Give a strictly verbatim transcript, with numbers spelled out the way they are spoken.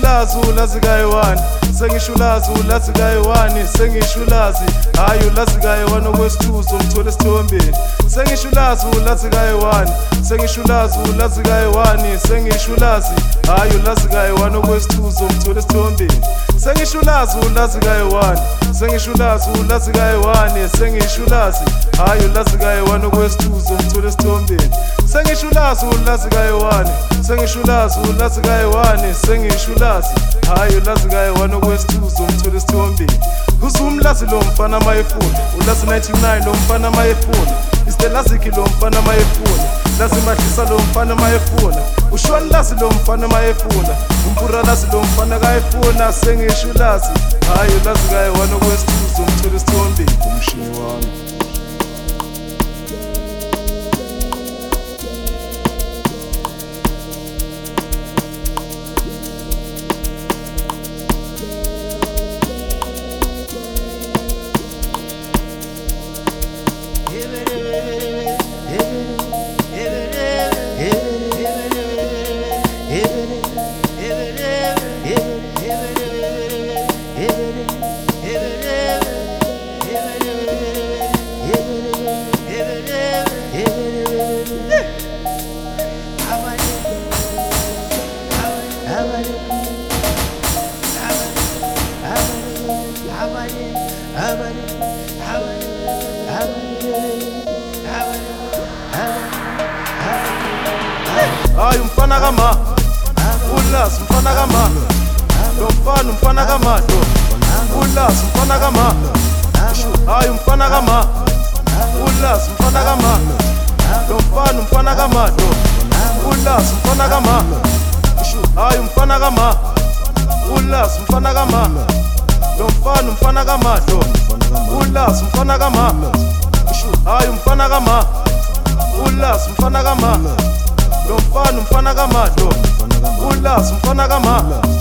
ulazi ulazi kayiwani sengisho ulazi ulazi kayiwani sengisho ulazi hayi ulazi kayiwani okwesithuzo umthole esithombeni sengisho ulazi ulazi kayiwani sengisho ulazi ulazi kayiwani sengisho ulazi hayi ulazi kayiwani okwesithuzo umthole esithombeni sengisho ulazi ulazi kayiwani sengisho ulazi ulazi kayiwani sengisho ulazi hayi ulazi kayiwani okwesithuzo umthole esithombeni sengisho ulazi ulazi kayiwani sengisho ulazi ulazi kayiwani sengisho ulazi hayi ulazi kayiwani okwesithuzo umthole esithombeni uzumlazi lo mfana mayefuna ulazi ninety-nine lo mfana mayefuna istelaziki lo mfana mayefuna lazi madlisa lo mfana mayefuna ushwani lazi lo mfana mayefuna umpura lazi lo mfana kayefuna sengisho ulazi hayi ulazi kayiwani okwesithuzo umthole esithombeni umshini wami. Hayi umfana kama ulazi umfana kama lo mfana umfana kama lo ulazi umfana kama hayi umfana kama ulazi umfana kama lo mfana umfana kama lo ulazi umfana kama hayi umfana kama ulazi umfana kama lo mfana umfana kama lo ulazi umfana kama hayi umfana kama ulazi umfana kama lo mfana umfana kama lo ulazi umfana kama